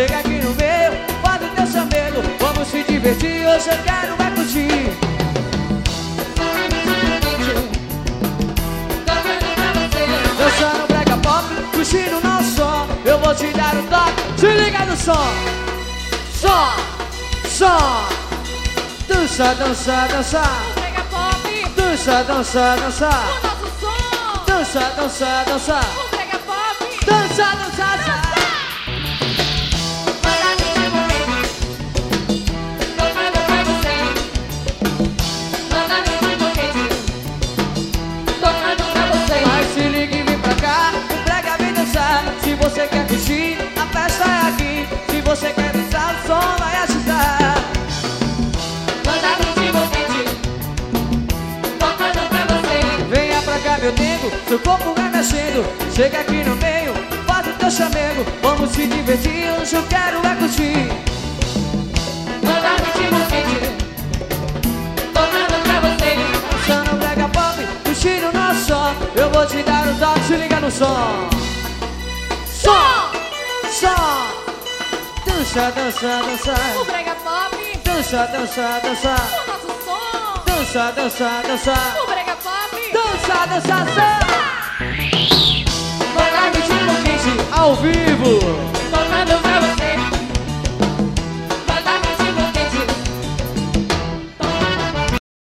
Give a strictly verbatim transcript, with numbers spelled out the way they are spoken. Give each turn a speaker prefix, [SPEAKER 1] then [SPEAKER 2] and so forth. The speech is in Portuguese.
[SPEAKER 1] chega aqui no meio, faz o teu chamego. Vamos se divertir, hoje eu quero é curtir. Dançando brega pop, curtindo nosso som. Eu vou te dar um toque, se liga no som. Som, som. Dança, dança, dança.
[SPEAKER 2] Brega pop.
[SPEAKER 1] Dança, dança, dança.
[SPEAKER 2] O nosso som.
[SPEAKER 1] Dança, dança, dança.
[SPEAKER 2] O brega pop.
[SPEAKER 1] Dança, dança, dança. Se você quer curtir, a festa é aqui. Se você quer dançar, o som vai agitar.
[SPEAKER 2] Manda curtir você, tocando pra você.
[SPEAKER 1] Venha pra cá, meu nego, seu corpo vai mexendo. Chega aqui no meio, faz o teu chamego. Vamos se divertir, hoje eu quero é curtir.
[SPEAKER 2] Manda curtir você, tocando pra você.
[SPEAKER 1] Dançando brega pop, curtindo o nosso som. Eu vou te dar um toque, se liga no som. Som, som. Dança, dança, dança.
[SPEAKER 2] O brega pop.
[SPEAKER 1] Dança, dança, dança.
[SPEAKER 2] O nosso som.
[SPEAKER 1] Dança, dança, dança.
[SPEAKER 2] O brega pop.
[SPEAKER 1] Dança, dança, dança. Vai lá, vinte no vinte, ao vivo.
[SPEAKER 2] Tocando pra você.